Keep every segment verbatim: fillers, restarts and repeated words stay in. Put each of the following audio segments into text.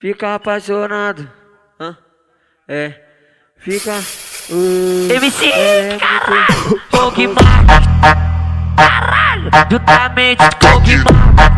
Fica apaixonado, hã? É, fica. Uh, M C, é caralho, Pogmar, caralho, justamente Pogmar,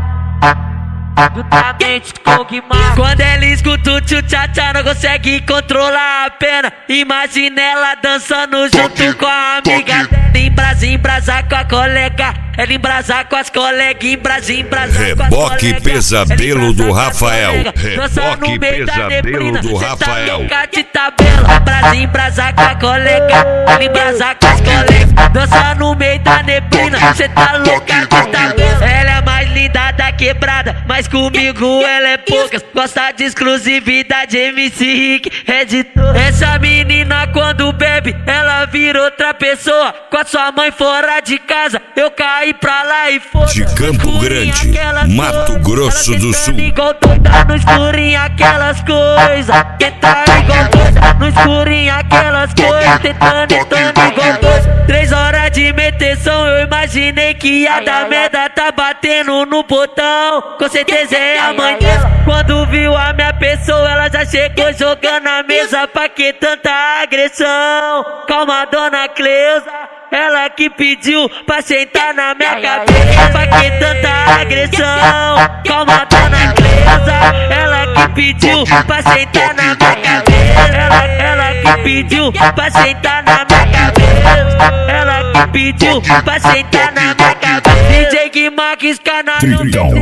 justamente Pogmar. Quando ela escuta o tchu-tcha-tcha, não consegue controlar a pena. Imagina ela dançando junto com a amiga dela. Embrasa, embrasa com a colega, ela embrasa com as colegas, embrasa, embrasa com as colegas. Reboque Pesadelo do Rafael. Reboque Pesadelo do Rafael. De tabela, embrasa, embrasa com a colega, ela embrasa com as colegas. Dança no meio da neblina, cê tá louca de tabela. Ela é mais linda da quebrada, mas comigo ela é poucas. Gosta de exclusividade, M C Rick, editor. Essa menina quando bebe, ela vira outra pessoa. Com a sua mãe fora de casa, eu caí pra lá e foda. De Campo Grande, Mato Grosso do Sul. Igual doida no escurinho aquelas coisas. Tenta igual doida no escurinho aquelas coisas. Tentando, tentando igual doida. Três horas de meteção, eu imaginei que ia dar merda. Tá batendo no botão, com certeza é a mãe dela. Quando viu a minha pessoa, ela já chegou jogando a mesa. Pra que tanta agressão? Calma, dona Cleusa, ela que pediu pra sentar na minha cabeça. Pra que tanta agressão? Calma, dona Cleusa, ela que pediu pra sentar na minha cabeça. Ela, ela que pediu pra sentar na minha cabeça. Ela que pediu pra sentar na minha cabeça. D J Guimax, canalhão,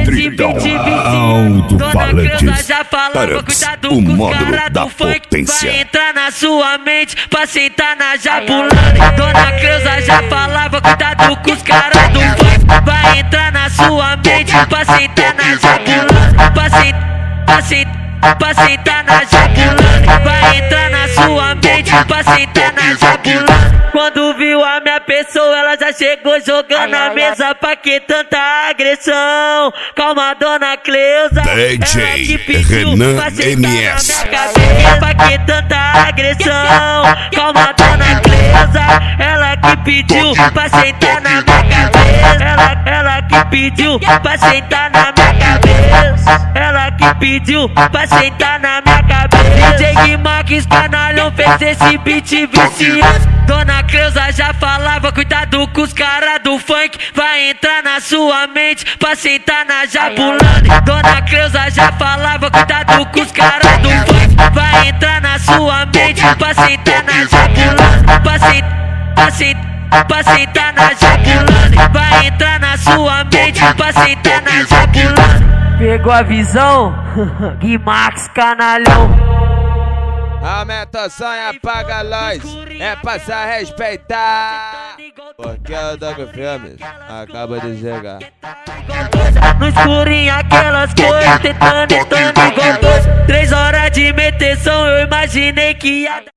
alto-falantes já falava, cuidado o com os módulo caras da do funk. potência. Vai entrar na sua mente pra sentar na Jabulani. Dona Cleusa já falava, cuidado com os caras do funk. Vai entrar na sua mente pra sentar na Jabulani. Pra sentar, pra sentar, pra sentar na Jabulani. Vai entrar na sua mente pra sentar na Jabulani. Quando viu a minha pessoa, ela já chegou jogando a mesa. Pra que tanta agressão? Calma, dona Cleusa, D J Renan M S. Pra que tanta agressão? Calma, dona Cleusa, ela que pediu pra sentar na minha cabeça. Ela, ela que pediu pra sentar na minha cabeça. Ela que pediu pra sentar na minha cabeça. D J Guimax, canalhão, fez esse beat viciante. Dona Cleusa já falava, cuidado com os caras do funk. Vai entrar na sua mente pra sentar na Jabulani. Dona Cleusa já falava, cuidado com os caras do funk. Vai entrar na sua mente pra sentar na Jabulani. Pra sentar, pra sentar, pra sentar na Jabulani. Vai entrar na sua mente pra sentar na Jabulani. Pegou a visão? Guimax, canalhão. Aumenta o som e apaga a luz, é pra se respeitar. Porque o Doug Filmes acaba de chegar. No escurinho aquelas coisas, tentando, tentando igual dois. Três horas de meteção, eu imaginei que ia